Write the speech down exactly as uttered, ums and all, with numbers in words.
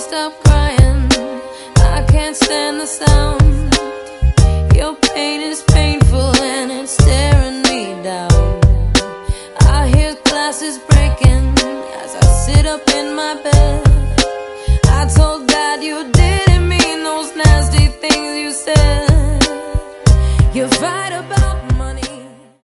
stop crying, I can't stand the sound. Your pain is painful and it's staring me down. I hear glasses breaking as I sit up in my bed. I told God you didn't mean those nasty things you said. You're fine.